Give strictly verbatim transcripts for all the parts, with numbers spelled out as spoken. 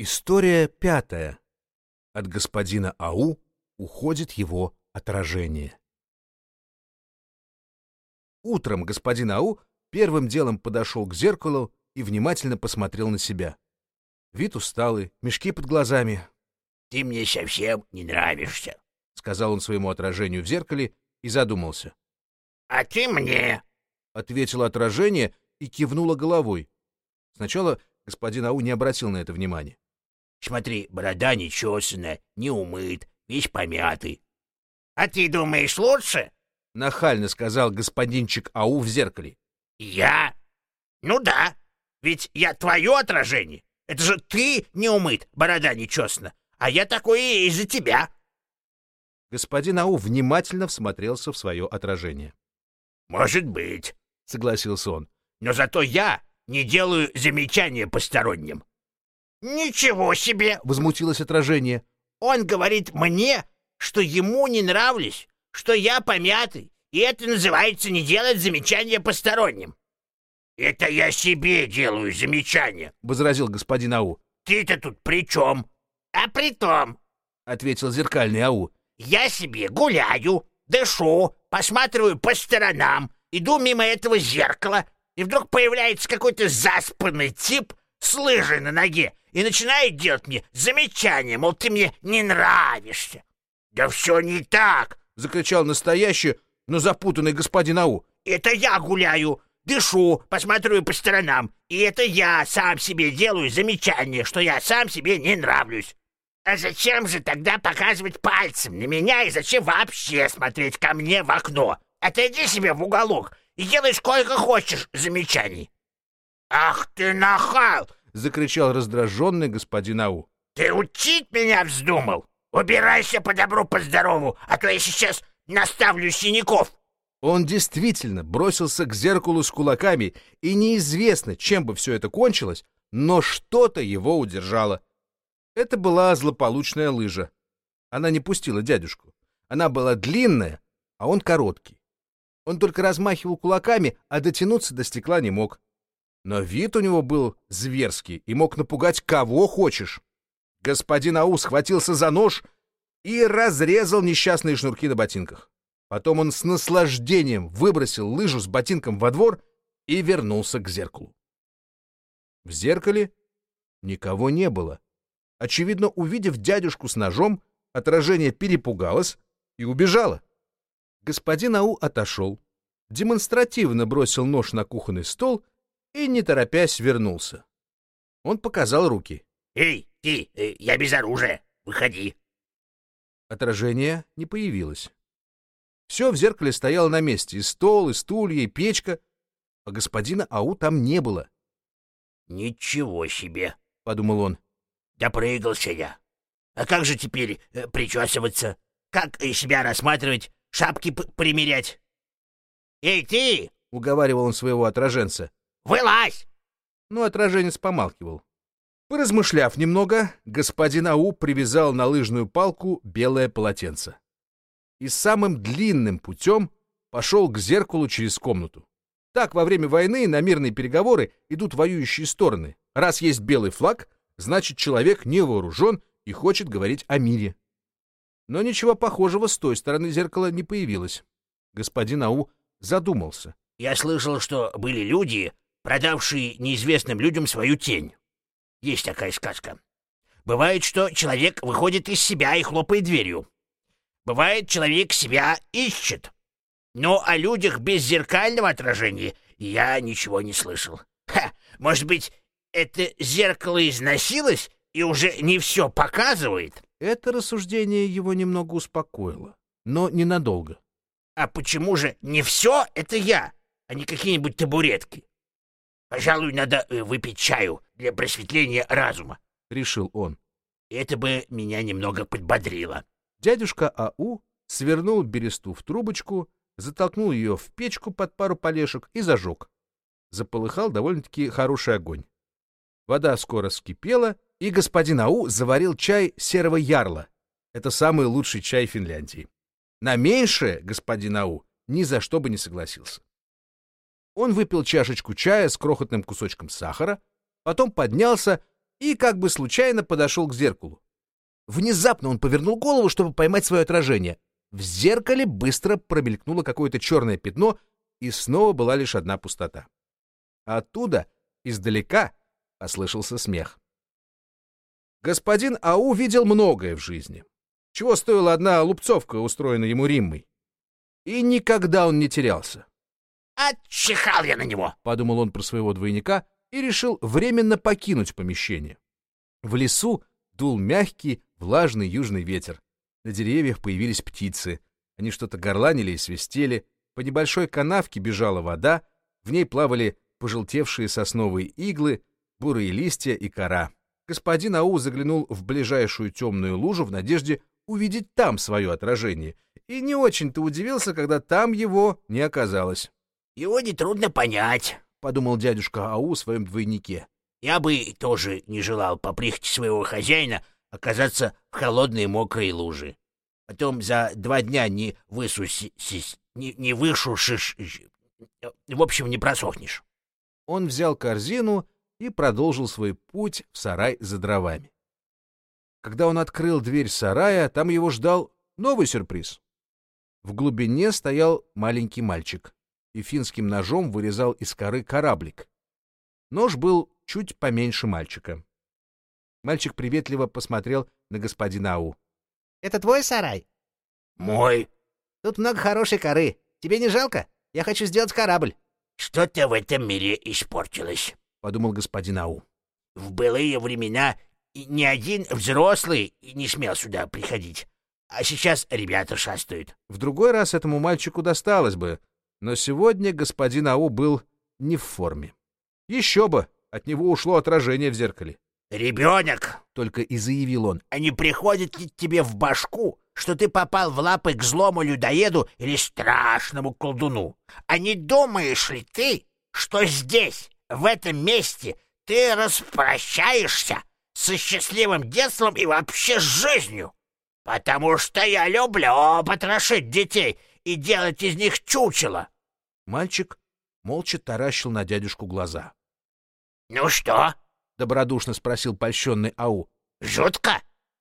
История пятая. От господина Ау уходит его отражение. Утром господин Ау первым делом подошел к зеркалу и внимательно посмотрел на себя. Вид усталый, мешки под глазами. — Ты мне совсем не нравишься, — сказал он своему отражению в зеркале и задумался. — А ты мне, — ответило отражение и кивнуло головой. Сначала господин Ау не обратил на это внимания. — Смотри, борода нечесанная, не умыт, весь помятый. — А ты думаешь лучше? — нахально сказал господинчик Ау в зеркале. — Я? Ну да, ведь я твое отражение. Это же ты не умыт, борода нечесана, а я такой и из-за тебя. Господин Ау внимательно всмотрелся в свое отражение. — Может быть, — согласился он, — но зато я не делаю замечания посторонним. — Ничего себе! — возмутилось отражение. — Он говорит мне, что ему не нравлюсь, что я помятый, и это называется не делать замечания посторонним. — Это я себе делаю замечания, — возразил господин Ау. — Ты-то тут при чем? — А при том, — ответил зеркальный Ау, — я себе гуляю, дышу, посматриваю по сторонам, иду мимо этого зеркала, и вдруг появляется какой-то заспанный тип с лыжей на ноге и начинает делать мне замечания, мол, ты мне не нравишься. — Да все не так, — закричал настоящий, но запутанный господин Ау. — Это я гуляю, дышу, посматриваю по сторонам, и это я сам себе делаю замечание, что я сам себе не нравлюсь. А зачем же тогда показывать пальцем на меня и зачем вообще смотреть ко мне в окно? Отойди себе в уголок и делай сколько хочешь замечаний. — Ах ты нахал! — закричал раздраженный господин Ау. — Ты учить меня вздумал? Убирайся по добру, по здорову, а то я сейчас наставлю синяков. Он действительно бросился к зеркалу с кулаками, и неизвестно, чем бы все это кончилось, но что-то его удержало. Это была злополучная лыжа. Она не пустила дядюшку. Она была длинная, а он короткий. Он только размахивал кулаками, а дотянуться до стекла не мог. Но вид у него был зверский и мог напугать кого хочешь. Господин Ау схватился за нож и разрезал несчастные шнурки на ботинках. Потом он с наслаждением выбросил лыжу с ботинком во двор и вернулся к зеркалу. В зеркале никого не было. Очевидно, увидев дядюшку с ножом, отражение перепугалось и убежало. Господин Ау отошел, демонстративно бросил нож на кухонный стол и, не торопясь, вернулся. Он показал руки. — Эй, ты, э, я без оружия, выходи. Отражение не появилось. Все в зеркале стояло на месте, и стол, и стулья, и печка, а господина Ау там не было. — Ничего себе, — подумал он, — допрыгался я. А как же теперь э, причесываться? Как э, себя рассматривать, шапки примерять? — Эй, ты! — уговаривал он своего отраженца. — Вылазь! Но отраженец помалкивал. Поразмышляв немного, господин Ау привязал на лыжную палку белое полотенце и самым длинным путем пошел к зеркалу через комнату. Так во время войны на мирные переговоры идут воюющие стороны. Раз есть белый флаг, значит, человек не вооружен и хочет говорить о мире. Но ничего похожего с той стороны зеркала не появилось. Господин Ау задумался. — Я слышал, что были люди, продавшие неизвестным людям свою тень. Есть такая сказка. Бывает, что человек выходит из себя и хлопает дверью. Бывает, человек себя ищет. Но о людях без зеркального отражения я ничего не слышал. Ха, может быть, это зеркало износилось и уже не все показывает? Это рассуждение его немного успокоило, но ненадолго. А почему же не все это я, а не какие-нибудь табуретки? Пожалуй, надо выпить чаю для просветления разума, — решил он. Это бы меня немного подбодрило. Дядюшка Ау свернул бересту в трубочку, затолкнул ее в печку под пару полешек и зажег. Заполыхал довольно-таки хороший огонь. Вода скоро вскипела, и господин Ау заварил чай серого ярла. Это самый лучший чай Финляндии. На меньшее господин Ау ни за что бы не согласился. Он выпил чашечку чая с крохотным кусочком сахара, потом поднялся и как бы случайно подошел к зеркалу. Внезапно он повернул голову, чтобы поймать свое отражение. В зеркале быстро промелькнуло какое-то черное пятно, и снова была лишь одна пустота. А оттуда, издалека, послышался смех. Господин Ау видел многое в жизни. Чего стоила одна лупцовка, устроенная ему Риммой. И никогда он не терялся. «Отчихал я на него!» — подумал он про своего двойника и решил временно покинуть помещение. В лесу дул мягкий, влажный южный ветер. На деревьях появились птицы. Они что-то горланили и свистели. По небольшой канавке бежала вода, в ней плавали пожелтевшие сосновые иглы, бурые листья и кора. Господин Ау заглянул в ближайшую темную лужу в надежде увидеть там свое отражение, и не очень-то удивился, когда там его не оказалось. «Его нетрудно понять», — подумал дядюшка Ау о своем двойнике. «Я бы тоже не желал по прихоти своего хозяина оказаться в холодной мокрой луже. Потом за два дня не высусись, не, не вышушишь, в общем, не просохнешь». Он взял корзину и продолжил свой путь в сарай за дровами. Когда он открыл дверь сарая, там его ждал новый сюрприз. В глубине стоял маленький мальчик и финским ножом вырезал из коры кораблик. Нож был чуть поменьше мальчика. Мальчик приветливо посмотрел на господина Ау. — Это твой сарай? — Мой. — Тут много хорошей коры. Тебе не жалко? Я хочу сделать корабль. — Что-то в этом мире испортилось, — подумал господин Ау. — В былые времена ни один взрослый не смел сюда приходить, а сейчас ребята шастают. В другой раз этому мальчику досталось бы, но сегодня господин Ау был не в форме. Еще бы, от него ушло отражение в зеркале. «Ребенок!» — только и заявил он. «А не приходит ли тебе в башку, что ты попал в лапы к злому людоеду или страшному колдуну? А не думаешь ли ты, что здесь, в этом месте, ты распрощаешься со счастливым детством и вообще с жизнью? Потому что я люблю потрошить детей и делать из них чучело». Мальчик молча таращил на дядюшку глаза. «Ну что?» — добродушно спросил польщенный Ау. «Жутко?»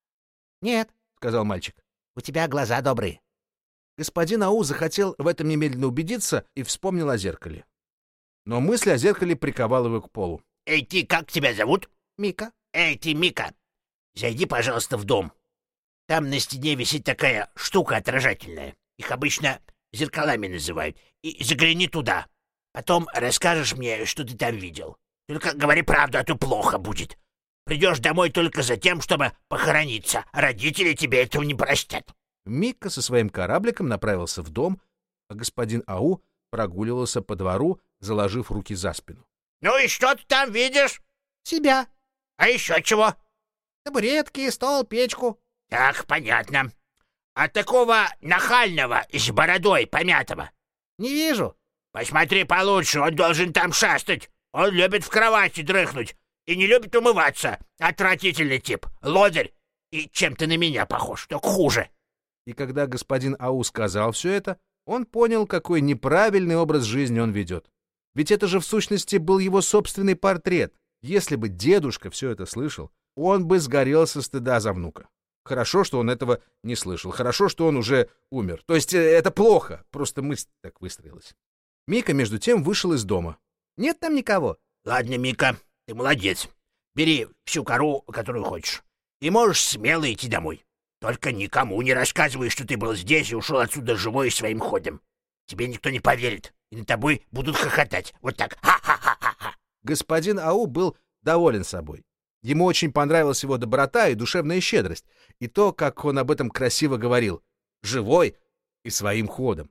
«Нет», — сказал мальчик. — «у тебя глаза добрые». Господин Ау захотел в этом немедленно убедиться и вспомнил о зеркале. Но мысль о зеркале приковала его к полу. «Эй, ты, как тебя зовут?» «Мика». «Эй, ты, Мика, зайди, пожалуйста, в дом. Там на стене висит такая штука отражательная. Их обычно зеркалами называют. И загляни туда. Потом расскажешь мне, что ты там видел. Только говори правду, а то плохо будет. Придешь домой только за тем, чтобы похорониться. Родители тебе этого не простят». Мика со своим корабликом направился в дом, а господин Ау прогуливался по двору, заложив руки за спину. «Ну и что ты там видишь?» «Себя». «А еще чего?» «Табуретки, стол, печку». «Так, понятно. А такого нахального с бородой помятого?» «Не вижу». «Посмотри получше, он должен там шастать. Он любит в кровати дрыхнуть и не любит умываться. Отвратительный тип, лодырь. И чем-то на меня похож, только хуже». И когда господин Ау сказал все это, он понял, какой неправильный образ жизни он ведет. Ведь это же в сущности был его собственный портрет. Если бы дедушка все это слышал, он бы сгорел со стыда за внука. Хорошо, что он этого не слышал. Хорошо, что он уже умер. То есть это плохо, просто мысль так выстроилась. Мика, между тем, вышел из дома. «Нет там никого». «Ладно, Мика, ты молодец. Бери всю кору, которую хочешь, и можешь смело идти домой. Только никому не рассказывай, что ты был здесь и ушел отсюда живой своим ходом. Тебе никто не поверит, и над тобой будут хохотать. Вот так. Ха-ха-ха-ха-ха». Господин Ау был доволен собой. Ему очень понравилась его доброта и душевная щедрость, и то, как он об этом красиво говорил, живой и своим ходом.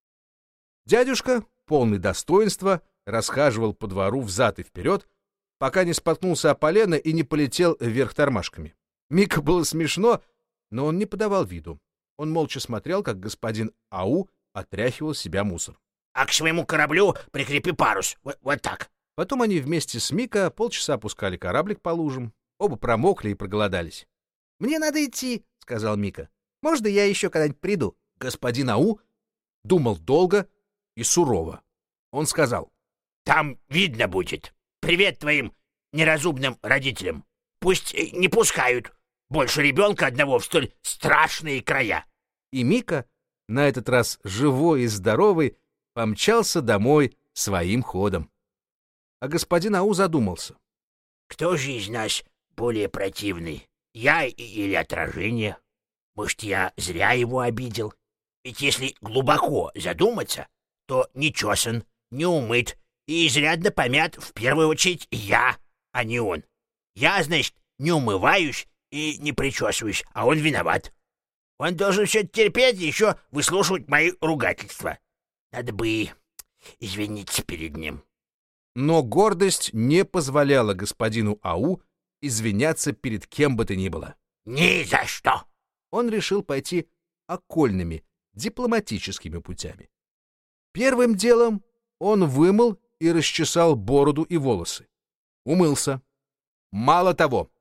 Дядюшка, полный достоинства, расхаживал по двору взад и вперед, пока не споткнулся о полено и не полетел вверх тормашками. Мика было смешно, но он не подавал виду. Он молча смотрел, как господин Ау отряхивал с себя мусор. «А к своему кораблю прикрепи парус. Вот, вот так». Потом они вместе с Мика полчаса опускали кораблик по лужам. Оба промокли и проголодались. «Мне надо идти», — сказал Мика. «Можно я еще когда-нибудь приду?» Господин Ау думал долго и сурово. Он сказал: «Там видно будет. Привет твоим неразумным родителям. пусть не пускают больше ребенка одного в столь страшные края. И Мика, на этот раз живой и здоровый, помчался домой своим ходом. А господин Ау задумался. Кто же из нас более противный, я или отражение? Может, я зря его обидел? Ведь если глубоко задуматься, то не чесан, не умыт и изрядно помят в первую очередь я, а не он. Я, значит, не умываюсь и не причесываюсь, а он виноват. Он должен все терпеть и еще выслушивать мои ругательства. Надо бы извиниться перед ним. Но гордость не позволяла господину Ау извиняться перед кем бы то ни было. Ни за что! Он решил пойти окольными, дипломатическими путями. Первым делом он вымыл и расчесал бороду и волосы. Умылся. Мало того,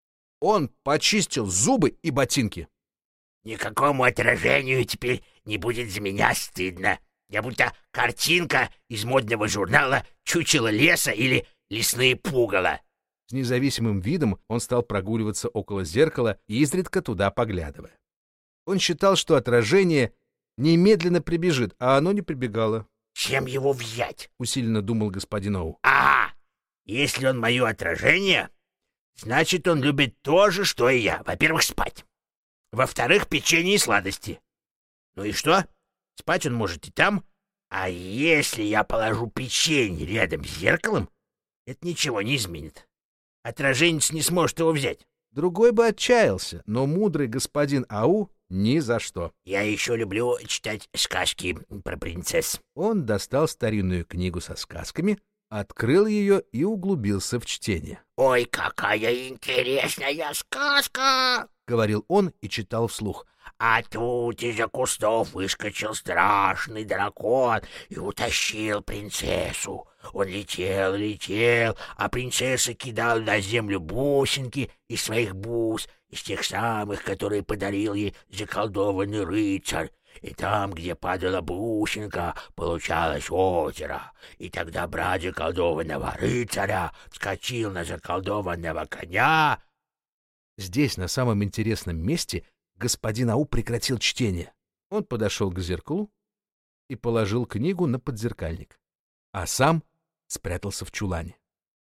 он почистил зубы и ботинки. Никакому отражению теперь не будет за меня стыдно. Я будто картинка из модного журнала «Чучело леса» или «Лесные пугало». С независимым видом он стал прогуливаться около зеркала, изредка туда поглядывая. Он считал, что отражение немедленно прибежит, а оно не прибегало. «Чем его взять?» — усиленно думал господин Оу. «А, если он мое отражение, значит, он любит то же, что и я. Во-первых, спать. Во-вторых, печенье и сладости. Ну и что? Спать он может и там. А если я положу печенье рядом с зеркалом, это ничего не изменит. Отраженец не сможет его взять». Другой бы отчаялся, но мудрый господин Ау ни за что. «Я еще люблю читать сказки про принцесс». Он достал старинную книгу со сказками, открыл ее и углубился в чтение. «Ой, какая интересная сказка!» — говорил он и читал вслух. «А тут из-за кустов выскочил страшный дракон и утащил принцессу. Он летел, летел, а принцесса кидала на землю бусинки из своих бус, из тех самых, которые подарил ей заколдованный рыцарь. И там, где падала бусинка, получалось озеро. И тогда брат заколдованного рыцаря вскочил на заколдованного коня». Здесь, на самом интересном месте, господин Ау прекратил чтение. Он подошел к зеркалу и положил книгу на подзеркальник, а сам спрятался в чулане.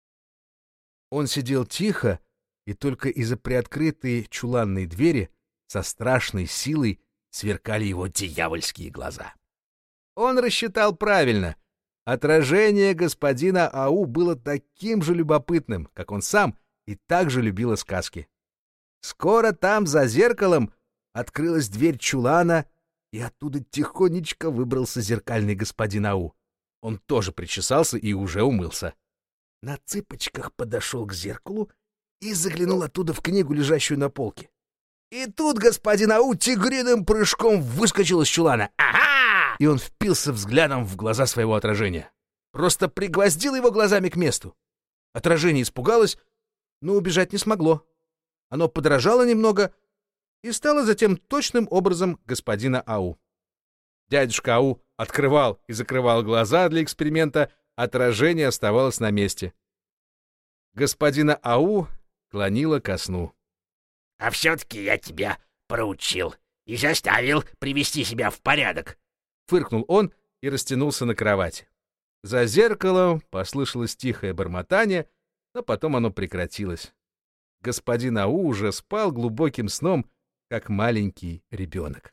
Он сидел тихо, и только из-за приоткрытой чуланной двери со страшной силой сверкали его дьявольские глаза. Он рассчитал правильно. Отражение господина Ау было таким же любопытным, как он сам, и так же любило сказки. Скоро там, за зеркалом, открылась дверь чулана, и оттуда тихонечко выбрался зеркальный господин Ау. Он тоже причесался и уже умылся. На цыпочках подошел к зеркалу и заглянул оттуда в книгу, лежащую на полке. И тут господин Ау тигриным прыжком выскочил из чулана. «Ага!» И он впился взглядом в глаза своего отражения. Просто пригвоздил его глазами к месту. Отражение испугалось, но убежать не смогло. Оно подражало немного и стало затем точным образом господина Ау. Дядюшка Ау открывал и закрывал глаза для эксперимента, отражение оставалось на месте. Господина Ау клонило ко сну. «А все-таки я тебя проучил и заставил привести себя в порядок», — фыркнул он и растянулся на кровати. За зеркалом послышалось тихое бормотание, но потом оно прекратилось. Господин Ау уже спал глубоким сном, как маленький ребенок.